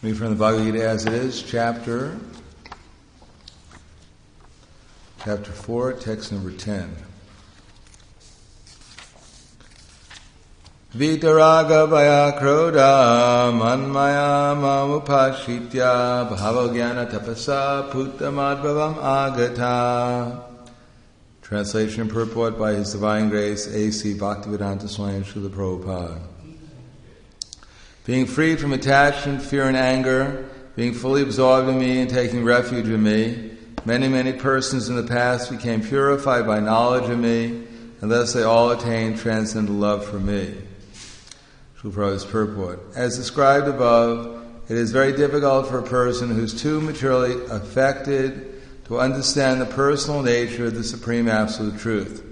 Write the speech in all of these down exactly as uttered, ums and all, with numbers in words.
Read from the Bhagavad Gita as it is, chapter chapter four, text number ten. Vitaraga vaya kroda manmaya mamupashitya bhavagyana tapasa puttamadbhavam agata. Translation and purport by His Divine Grace A C Bhaktivedanta Swami Srila Prabhupada. Being freed from attachment, fear, and anger, being fully absorbed in me and taking refuge in me, many, many persons in the past became purified by knowledge of me, and thus they all attained transcendental love for me. Srila Prabhupada's purport. As described above, it is very difficult for a person who is too materially affected to understand the personal nature of the Supreme Absolute Truth.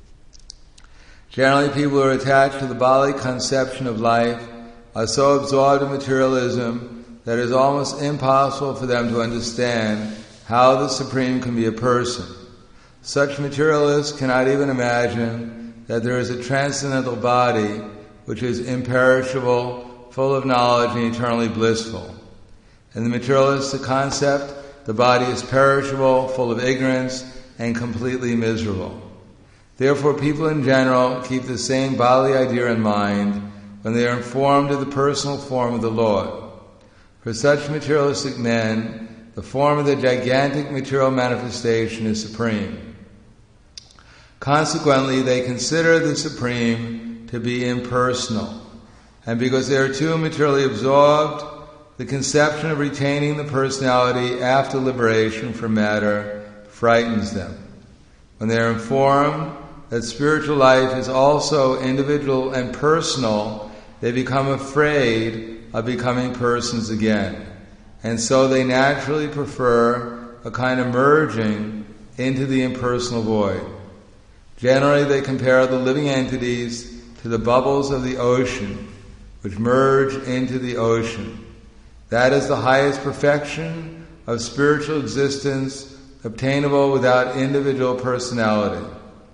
Generally, people who are attached to the Bali conception of life are so absorbed in materialism that it is almost impossible for them to understand how the Supreme can be a person. Such materialists cannot even imagine that there is a transcendental body which is imperishable, full of knowledge, and eternally blissful. In the materialistic concept, the body is perishable, full of ignorance, and completely miserable. Therefore, people in general keep the same Bali idea in mind when they are informed of the personal form of the Lord. For such materialistic men, the form of the gigantic material manifestation is supreme. Consequently, they consider the Supreme to be impersonal, and because they are too materially absorbed, the conception of retaining the personality after liberation from matter frightens them. When they are informed that spiritual life is also individual and personal, they become afraid of becoming persons again, and so they naturally prefer a kind of merging into the impersonal void. Generally, they compare the living entities to the bubbles of the ocean, which merge into the ocean. That is the highest perfection of spiritual existence, obtainable without individual personality.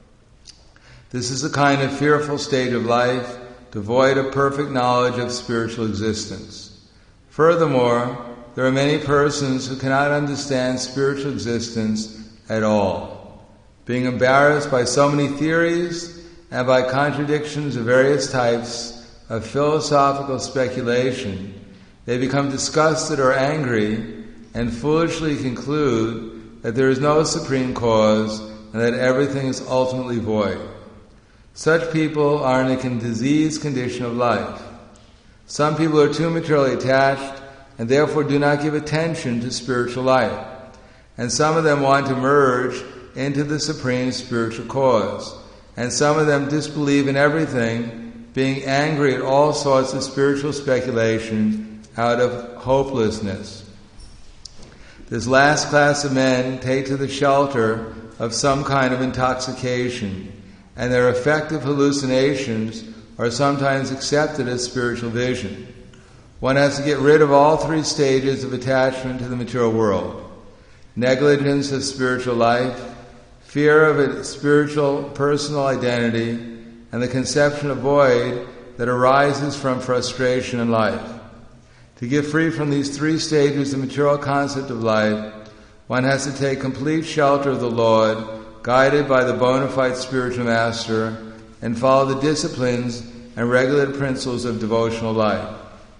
This is a kind of fearful state of life, devoid of perfect knowledge of spiritual existence. Furthermore, there are many persons who cannot understand spiritual existence at all. Being embarrassed by so many theories and by contradictions of various types of philosophical speculation, they become disgusted or angry and foolishly conclude that there is no supreme cause and that everything is ultimately void. Such people are in a diseased condition of life. Some people are too materially attached and therefore do not give attention to spiritual life. And some of them want to merge into the supreme spiritual cause. And some of them disbelieve in everything, being angry at all sorts of spiritual speculation out of hopelessness. This last class of men take to the shelter of some kind of intoxication, and their effective hallucinations are sometimes accepted as spiritual vision. One has to get rid of all three stages of attachment to the material world: negligence of spiritual life, fear of a spiritual personal identity, and the conception of void that arises from frustration in life. To get free from these three stages of material concept of life, one has to take complete shelter of the Lord, guided by the bona fide spiritual master, and follow the disciplines and regulated principles of devotional life.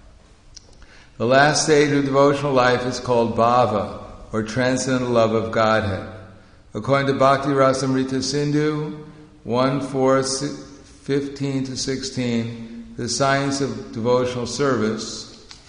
The last stage of devotional life is called bhava, or transcendental love of Godhead. According to Bhakti Rasamrita Sindhu one four fifteen to sixteen, the science of devotional service,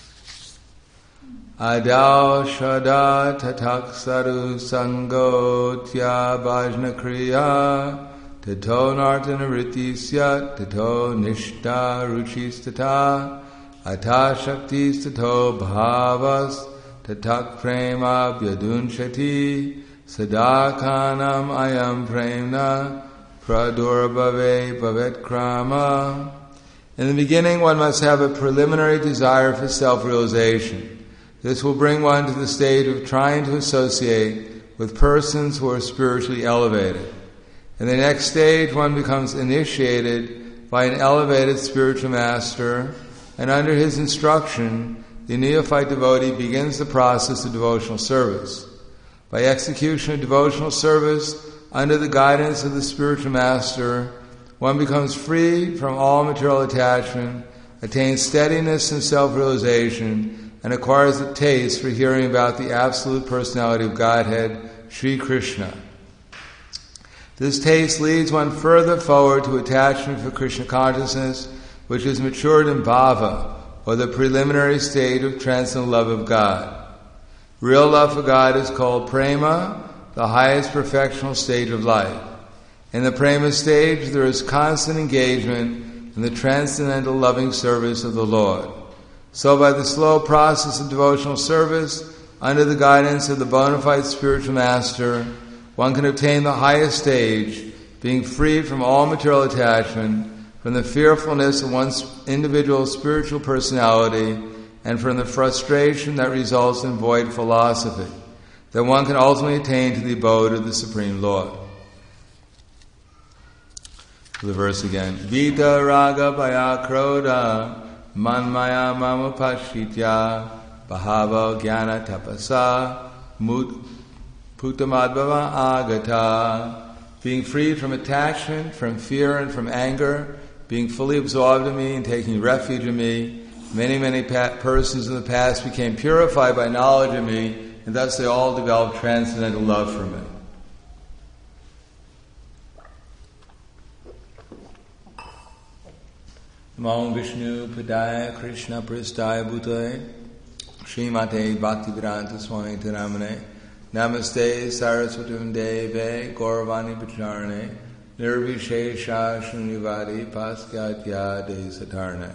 Adao Shada Tatak Sadhu Sango Tya Bhajna Kriya Tato Nartana Ritisya Tato Nishta Ruchistata Ata Shaktis Tato Bhavas Tatak Prema Vyadunshati Sadakanam Ayam Premna Pradurbhave Bhavet Krama. In the beginning, one must have a preliminary desire for self-realization. This will bring one to the state of trying to associate with persons who are spiritually elevated. In the next stage, one becomes initiated by an elevated spiritual master, and under his instruction, the neophyte devotee begins the process of devotional service. By execution of devotional service, under the guidance of the spiritual master, one becomes free from all material attachment, attains steadiness and self-realization, and acquires a taste for hearing about the absolute personality of Godhead, Sri Krishna. This taste leads one further forward to attachment for Krishna consciousness, which is matured in bhava, or the preliminary state of transcendental love of God. Real love for God is called prema, the highest perfectional stage of life. In the prema stage, there is constant engagement in the transcendental loving service of the Lord. So by the slow process of devotional service, under the guidance of the bona fide spiritual master, one can obtain the highest stage, being freed from all material attachment, from the fearfulness of one's individual spiritual personality, and from the frustration that results in void philosophy, that one can ultimately attain to the abode of the Supreme Lord. The verse again. Vita raga bhaya krodha manmaya mama pashitya bhava jnana tapasa mut putamadbhava agata. Being freed from attachment, from fear and from anger, being fully absorbed in me and taking refuge in me, many, many pa- persons in the past became purified by knowledge of me, and thus they all developed transcendental love for me. Namo Vishnu Padaya Krishna Pristaya Bhutale Srimate Bhaktivedanta Swami Namane Namaste Saraswati Deve Gauravani Bacharane Nirvishesha Shunyavadi Paskatya De Satarne.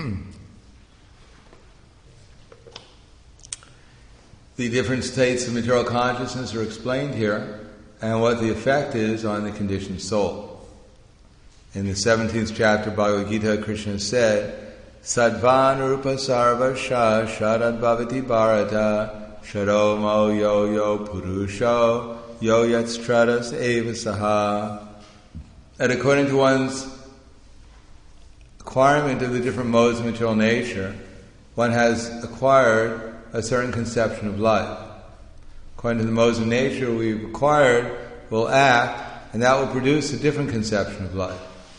The different states of material consciousness are explained here, and what the effect is on the conditioned soul. In the seventeenth chapter of Bhagavad Gita, Krishna said, Sadvan Rupa Sarvasha Sharad Bhavati Bharata Sharo Mo Yo Yo Purusho Yo Yatstratas Eva Saha. And according to one's acquirement of the different modes of material nature, one has acquired a certain conception of life. According to the modes of nature we've acquired, we'll act, and that will produce a different conception of life.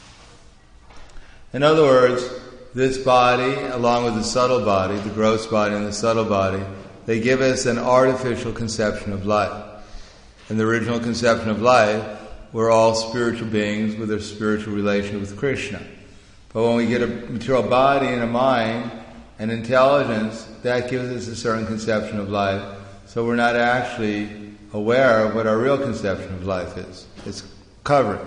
In other words, this body, along with the subtle body, the gross body and the subtle body, they give us an artificial conception of life. In the original conception of life, we're all spiritual beings with a spiritual relation with Krishna. But when we get a material body and a mind and intelligence, that gives us a certain conception of life. So we're not actually aware of what our real conception of life is. It's covering.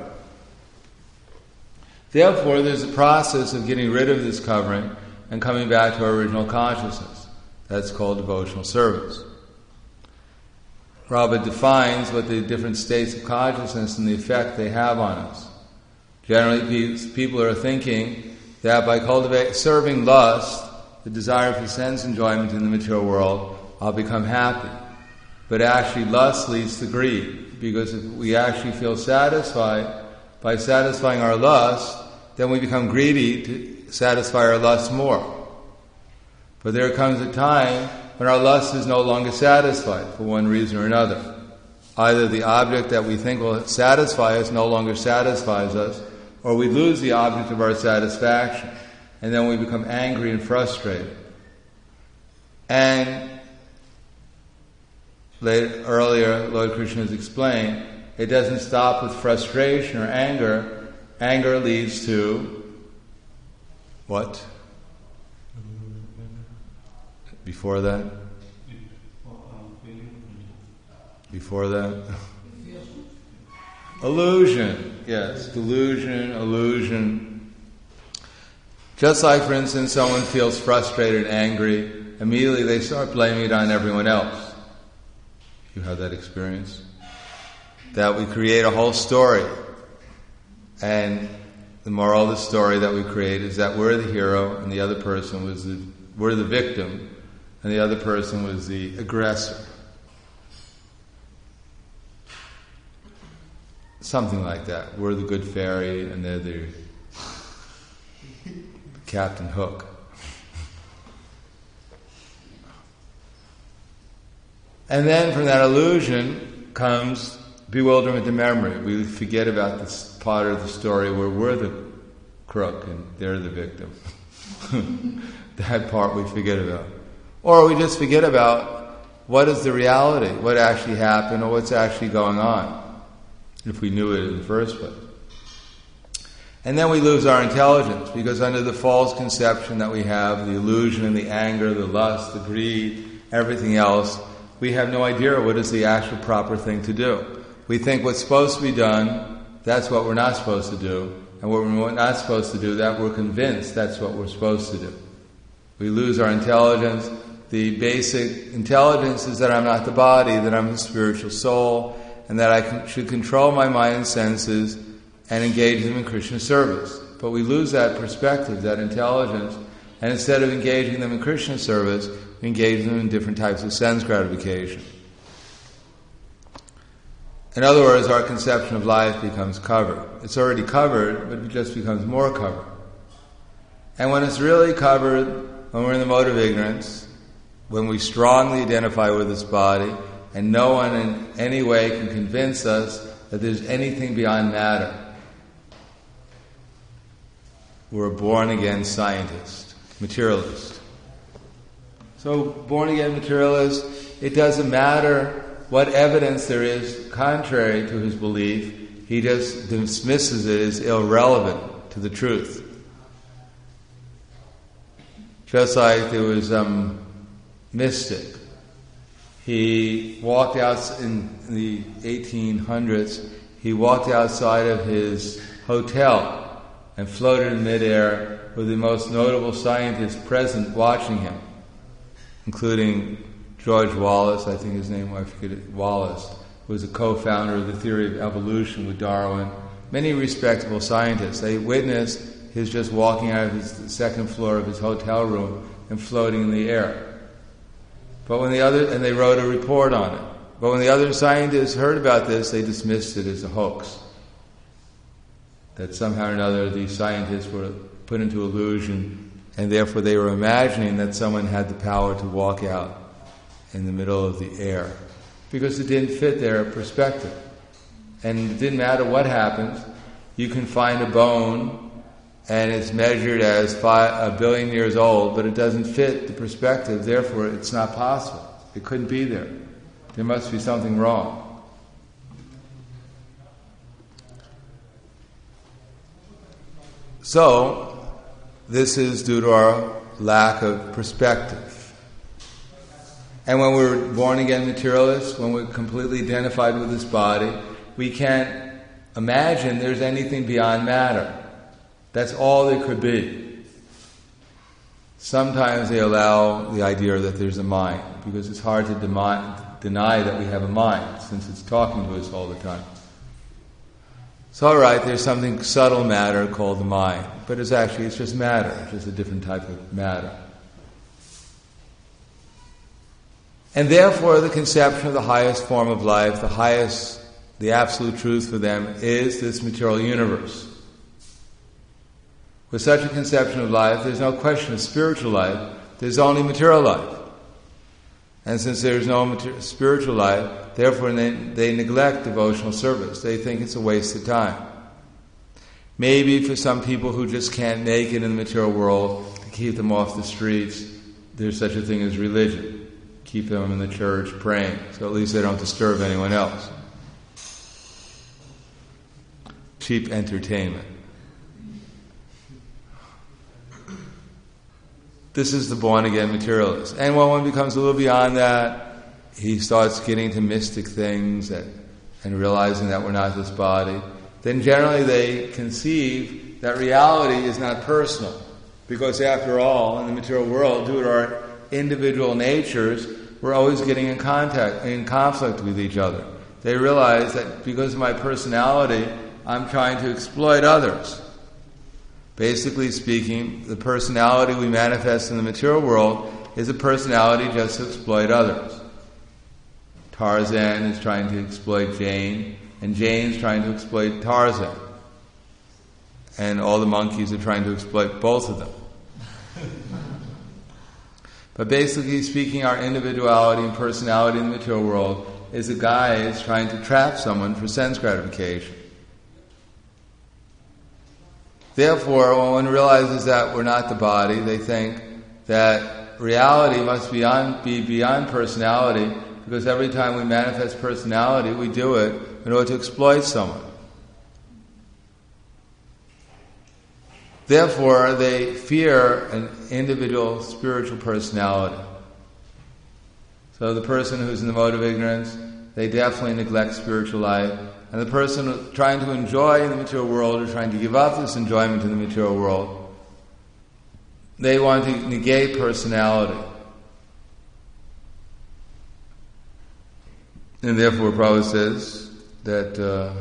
Therefore, there's a process of getting rid of this covering and coming back to our original consciousness. That's called devotional service. Prabhupada defines what the different states of consciousness and the effect they have on us. Generally, people are thinking that by cultivating, serving lust, the desire for sense enjoyment in the material world, I'll become happy. But actually, lust leads to greed, because if we actually feel satisfied by satisfying our lust, then we become greedy to satisfy our lust more. But there comes a time when our lust is no longer satisfied for one reason or another. Either the object that we think will satisfy us no longer satisfies us, or we lose the object of our satisfaction, and then we become angry and frustrated. And later, earlier, Lord Krishna has explained, it doesn't stop with frustration or anger. Anger leads to what? Before that? Before that? Illusion. Yes, delusion, illusion. Just like, for instance, someone feels frustrated and angry, immediately they start blaming it on everyone else. You have that experience? That we create a whole story. And the moral of the story that we create is that we're the hero and the other person was the, we're the victim and the other person was the aggressor. Something like that. We're the good fairy and they're the Captain Hook. And then from that illusion comes bewilderment and memory. We forget about this part of the story where we're the crook and they're the victim. That part we forget about. Or we just forget about what is the reality, what actually happened, or what's actually going on, if we knew it in the first place. And then we lose our intelligence, because under the false conception that we have, the illusion and the anger, the lust, the greed, everything else, we have no idea what is the actual proper thing to do. We think what's supposed to be done, that's what we're not supposed to do. And what we're not supposed to do, that we're convinced that's what we're supposed to do. We lose our intelligence. The basic intelligence is that I'm not the body, that I'm the spiritual soul, and that I can, should control my mind and senses and engage them in Krishna service. But we lose that perspective, that intelligence, and instead of engaging them in Krishna service, we engage them in different types of sense gratification. In other words, our conception of life becomes covered. It's already covered, but it just becomes more covered. And when it's really covered, when we're in the mode of ignorance, when we strongly identify with this body, and no one in any way can convince us that there's anything beyond matter, we're a born-again scientist, materialist. So, born-again materialist, it doesn't matter what evidence there is contrary to his belief, he just dismisses it as irrelevant to the truth. Just like there was a um, mystic. He walked out in the eighteen hundreds, he walked outside of his hotel and floated in midair with the most notable scientists present watching him, including George Wallace, I think his name, I forget it, Wallace, who was a co-founder of the theory of evolution with Darwin. Many respectable scientists. They witnessed his just walking out of his, the second floor of his hotel room and floating in the air. But when the other, and they wrote a report on it. But when the other scientists heard about this, they dismissed it as a hoax. That somehow or another these scientists were put into illusion, and therefore they were imagining that someone had the power to walk out in the middle of the air, because it didn't fit their perspective. And it didn't matter what happens. You can find a bone and it's measured as five, a billion years old, but it doesn't fit the perspective, therefore it's not possible. It couldn't be there. There must be something wrong. So, this is due to our lack of perspective. And when we're born-again materialists, when we're completely identified with this body, we can't imagine there's anything beyond matter. That's all there could be. Sometimes they allow the idea that there's a mind, because it's hard to deny, deny that we have a mind, since it's talking to us all the time. It's all right, there's something subtle matter called the mind, but it's actually, it's just matter, it's just a different type of matter. And therefore, the conception of the highest form of life, the highest, the absolute truth for them, is this material universe. With such a conception of life, there's no question of spiritual life, there's only material life. And since there's no mater- spiritual life, therefore they, they neglect devotional service. They think it's a waste of time. Maybe for some people who just can't make it in the material world, to keep them off the streets, there's such a thing as religion. Keep them in the church praying, so at least they don't disturb anyone else. Cheap entertainment. This is the born-again materialist. And when one becomes a little beyond that, he starts getting to mystic things and, and realizing that we're not this body. Then generally they conceive that reality is not personal. Because after all, in the material world, due to our individual natures, we're always getting in contact, in conflict with each other. They realize that because of my personality, I'm trying to exploit others. Basically speaking, the personality we manifest in the material world is a personality just to exploit others. Tarzan is trying to exploit Jane, and Jane's trying to exploit Tarzan. And all the monkeys are trying to exploit both of them. But basically speaking, our individuality and personality in the material world is a guise trying to trap someone for sense gratification. Therefore, when one realizes that we're not the body, they think that reality must be, on, be beyond personality, because every time we manifest personality, we do it in order to exploit someone. Therefore, they fear an individual spiritual personality. So the person who's in the mode of ignorance, they definitely neglect spiritual life. And the person trying to enjoy in the material world, or trying to give up this enjoyment in the material world, they want to negate personality. And therefore Prabhupada says that uh,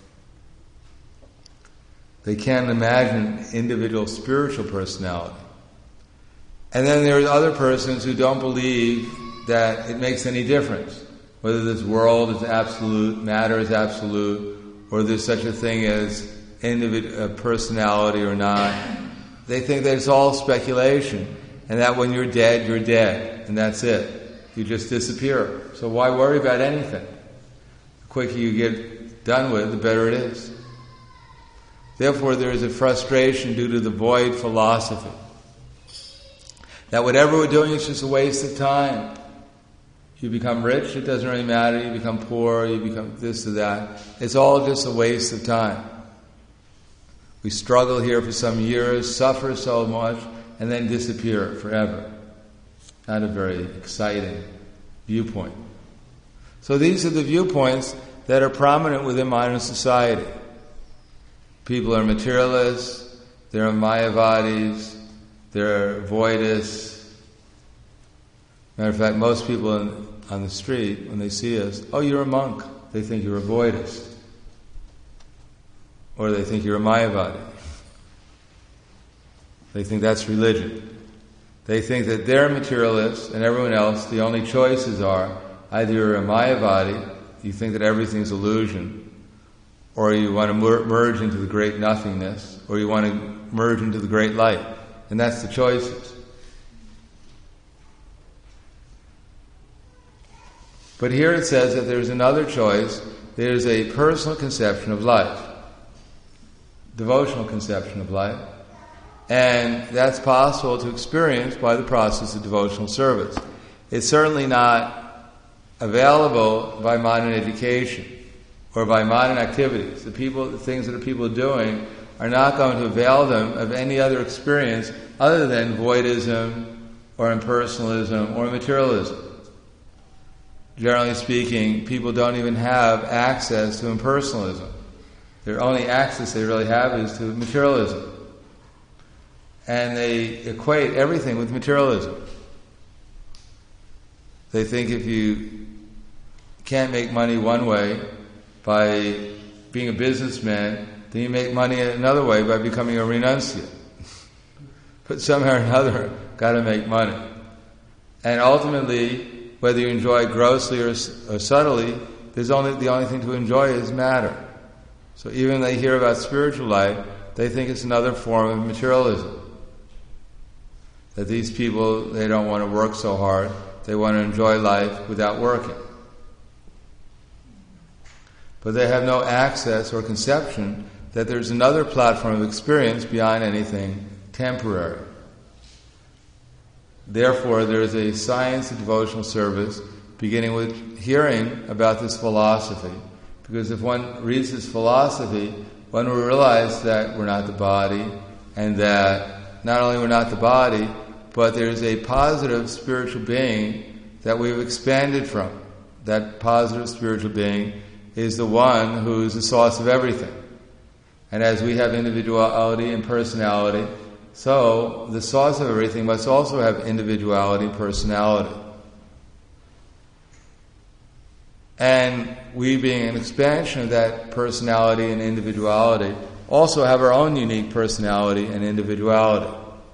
they can't imagine individual spiritual personality. And then there are other persons who don't believe that it makes any difference, whether this world is absolute, matter is absolute, or there's such a thing as individual personality or not. They think that it's all speculation, and that when you're dead, you're dead, and that's it. You just disappear. So why worry about anything? The quicker you get done with, the better it is. Therefore, there is a frustration due to the void philosophy that whatever we're doing is just a waste of time. You become rich, it doesn't really matter. You become poor, you become this or that. It's all just a waste of time. We struggle here for some years, suffer so much, and then disappear forever. Not a very exciting viewpoint. So these are the viewpoints that are prominent within modern society. People are materialists, they're Mayavadis, they're voidists. Matter of fact, most people in, on the street, when they see us, oh, you're a monk, they think you're a voidist. Or they think you're a Mayavadi. They think that's religion. They think that they're materialists and everyone else, the only choices are either you're a Mayavadi, you think that everything's illusion, or you want to mer- merge into the great nothingness, or you want to merge into the great light. And that's the choices. But here it says that there's another choice. There's a personal conception of life, devotional conception of life. And that's possible to experience by the process of devotional service. It's certainly not available by modern education or by modern activities. The people, the things that the people are doing are not going to avail them of any other experience other than voidism or impersonalism or materialism. Generally speaking, people don't even have access to impersonalism. Their only access they really have is to materialism. And they equate everything with materialism. They think if you can't make money one way by being a businessman, then you make money another way by becoming a renunciate. But somehow or another, got to make money. And ultimately, whether you enjoy grossly or, or subtly, there's only the only thing to enjoy is matter. So even when they hear about spiritual life, they think it's another form of materialism. That these people, they don't want to work so hard. They want to enjoy life without working. But they have no access or conception that there's another platform of experience beyond anything temporary. Therefore, there is a science of devotional service beginning with hearing about this philosophy. Because if one reads this philosophy, one will realize that we're not the body, and that not only we're not the body, but there's a positive spiritual being that we've expanded from. That positive spiritual being is the one who's the source of everything. And as we have individuality and personality, so the source of everything must also have individuality and personality. And we, being an expansion of that personality and individuality, also have our own unique personality and individuality.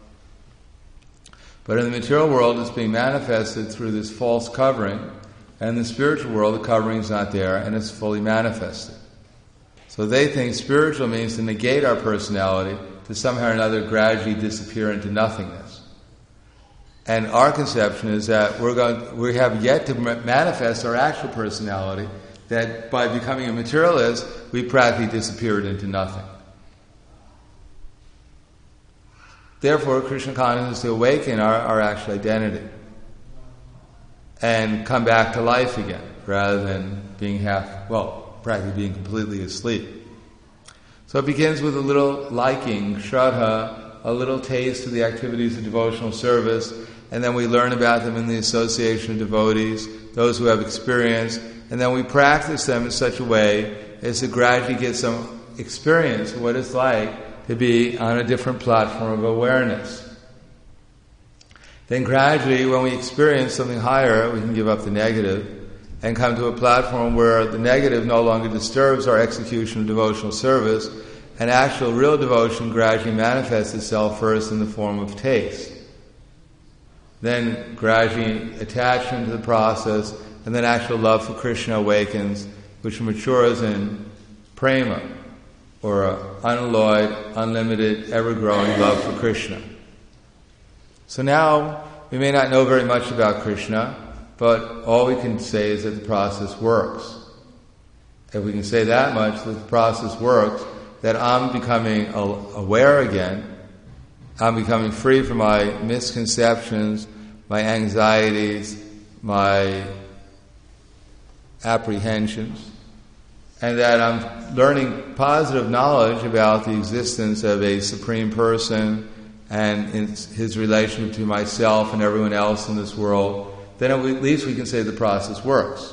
But in the material world, it's being manifested through this false covering, and in the spiritual world, the covering is not there, and it's fully manifested. So they think spiritual means to negate our personality, to somehow or another gradually disappear into nothingness. And our conception is that we're going, we have yet to manifest our actual personality, that by becoming a materialist, we practically disappeared into nothing. Therefore, Krishna consciousness is to awaken our, our actual identity and come back to life again, rather than being half, well, practically being completely asleep. So it begins with a little liking, shraddha, a little taste of the activities of devotional service, and then we learn about them in the association of devotees, those who have experience, and then we practice them in such a way as to gradually get some experience of what it's like to be on a different platform of awareness. Then gradually, when we experience something higher, we can give up the negative and come to a platform where the negative no longer disturbs our execution of devotional service, and actual real devotion gradually manifests itself first in the form of taste. Then gradually attachment to the process, and then actual love for Krishna awakens, which matures in prema, or an unalloyed, unlimited, ever-growing love for Krishna. So now, we may not know very much about Krishna, but all we can say is that the process works. If we can say that much, that the process works, that I'm becoming aware again, I'm becoming free from my misconceptions, my anxieties, my apprehensions, and that I'm learning positive knowledge about the existence of a Supreme Person and his relation to myself and everyone else in this world, then at least we can say the process works.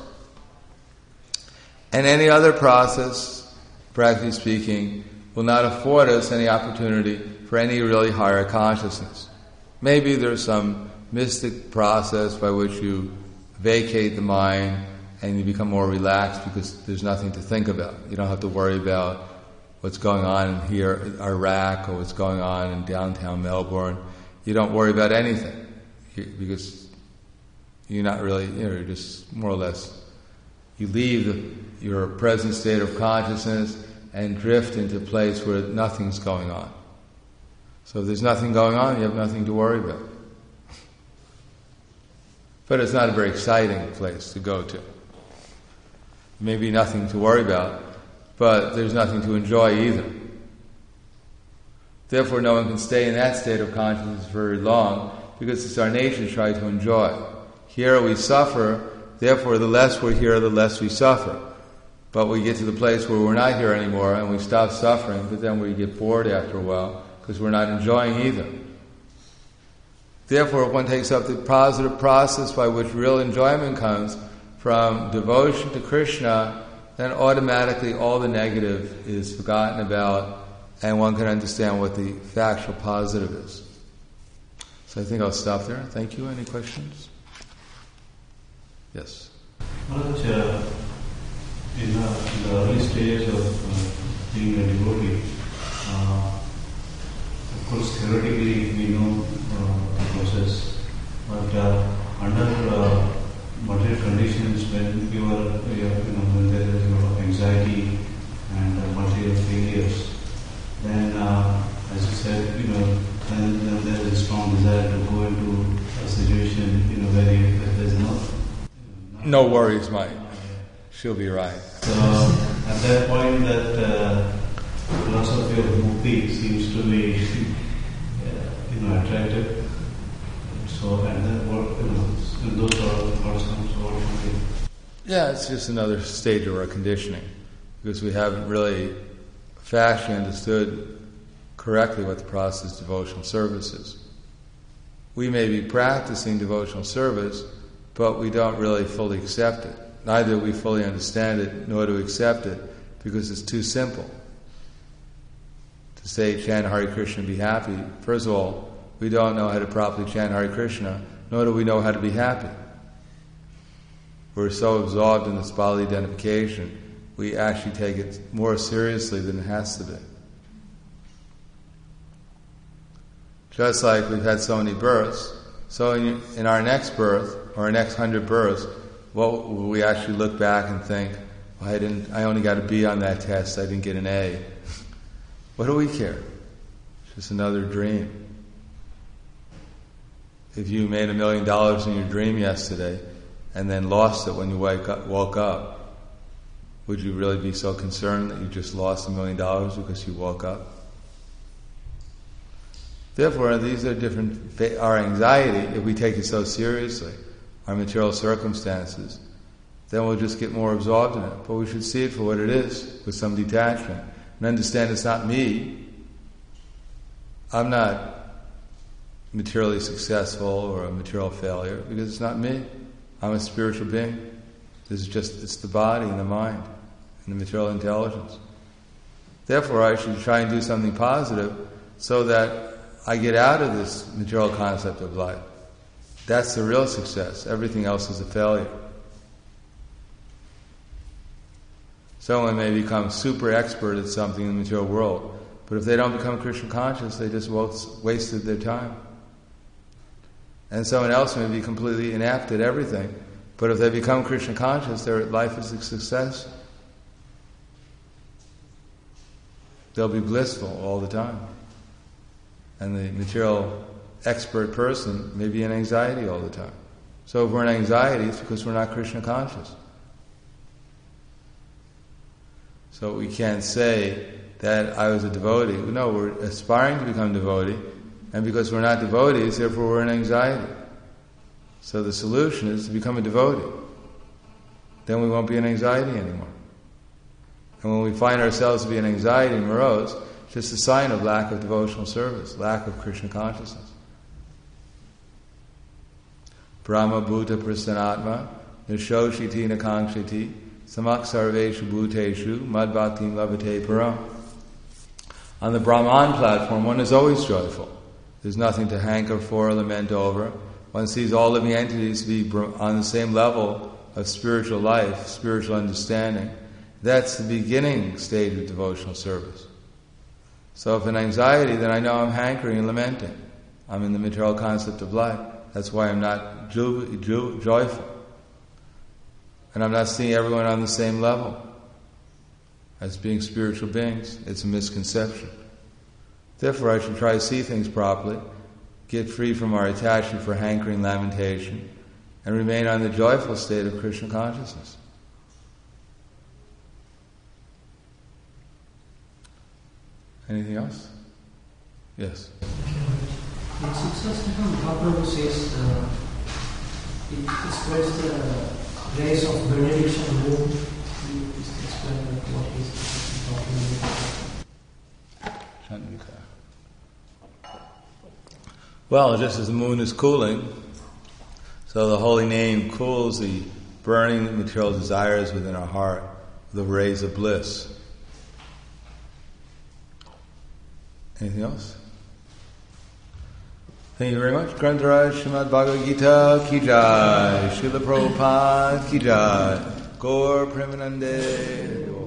And any other process, practically speaking, will not afford us any opportunity for any really higher consciousness. Maybe there's some mystic process by which you vacate the mind and you become more relaxed because there's nothing to think about. You don't have to worry about what's going on in here, Iraq, or what's going on in downtown Melbourne. You don't worry about anything because you're not really, you know, you're just more or less, you leave the, your present state of consciousness and drift into a place where nothing's going on. So if there's nothing going on, you have nothing to worry about. But it's not a very exciting place to go to. Maybe nothing to worry about, but there's nothing to enjoy either. Therefore, no one can stay in that state of consciousness very long because it's our nature to try to enjoy. Here we suffer, therefore the less we're here, the less we suffer. But we get to the place where we're not here anymore and we stop suffering, but then we get bored after a while because we're not enjoying either. Therefore, if one takes up the positive process by which real enjoyment comes from devotion to Krishna, then automatically all the negative is forgotten about and one can understand what the factual positive is. So I think I'll stop there. Thank you. Any questions? Yes. Maharaj, uh, in, uh, in the early stages of uh, being a devotee, uh, of course theoretically we know uh, the process, but uh, under uh, material conditions, when you are, you know, when there is a lot of anxiety and uh, material failures, then uh, as you said, you know, then, then there is a strong desire to go into a situation, you know, where you, there is no No worries, Mike. She'll be right. So at that point, that uh, philosophy of mukti seems to be, uh, you know, attractive. So and then what, you know, those are thoughts come. So what should we? Yeah, it's just another stage of our conditioning because we haven't really factually understood correctly what the process of devotional service is. We may be practicing devotional service, but we don't really fully accept it. Neither do we fully understand it, nor do we accept it, because it's too simple. To say, chant Hare Krishna and be happy, first of all, we don't know how to properly chant Hare Krishna, nor do we know how to be happy. We're so absorbed in this bodily identification, we actually take it more seriously than it has to be. Just like we've had so many births, so in, in our next birth, or our next hundred births, what will we actually look back and think, well, I didn't, I only got a B on that test, I didn't get an A. What do we care? It's just another dream. if you made a million dollars in your dream yesterday and then lost it when you wake up, woke up, would you really be so concerned that you just lost a million dollars because you woke up? Therefore, these are different. Our anxiety, if we take it so seriously, our material circumstances, then we'll just get more absorbed in it. But we should see it for what it is, with some detachment, and understand it's not me. I'm not materially successful or a material failure, because it's not me. I'm a spiritual being. This is just, it's the body and the mind and the material intelligence. Therefore, I should try and do something positive so that I get out of this material concept of life. That's the real success. Everything else is a failure. Someone may become super expert at something in the material world, but if they don't become Krishna conscious, they just wasted their time. And someone else may be completely inept at everything, but if they become Krishna conscious, their life is a success. They'll be blissful all the time. And the material expert person may be in anxiety all the time. So if we're in anxiety, it's because we're not Krishna conscious. So we can't say that I was a devotee. No, we're aspiring to become devotee, and because we're not devotees, therefore we're in anxiety. So the solution is to become a devotee. Then we won't be in anxiety anymore. And when we find ourselves to be in anxiety and morose, it's just a sign of lack of devotional service, lack of Krishna consciousness. Brahma bhuta prasanatma nishoshiti nakankshiti samak sarveshu bhuteshu mad bhaktim lavate param. On the Brahman platform, one is always joyful. There's nothing to hanker for or lament over. One sees all living entities to be on the same level of spiritual life, spiritual understanding. That's the beginning stage of devotional service. So if in anxiety, then I know I'm hankering and lamenting. I'm in the material concept of life. That's why I'm not jo- jo- joyful. And I'm not seeing everyone on the same level as being spiritual beings. It's a misconception. Therefore, I should try to see things properly, get free from our attachment for hankering, lamentation, and remain on the joyful state of Krishna consciousness. Anything else? Yes. In success, Mahaprabhu says uh, it expresses the grace of benediction moon. He explains like what he's talking about. Well, just as the moon is cooling, so the holy name cools the burning material desires within our heart with the rays of bliss. Anything else? Thank you very much. Grantaraj Srimad Bhagavad Gita Ki Jai, Srila Prabhupada Ki Jai, Gaur Premanande.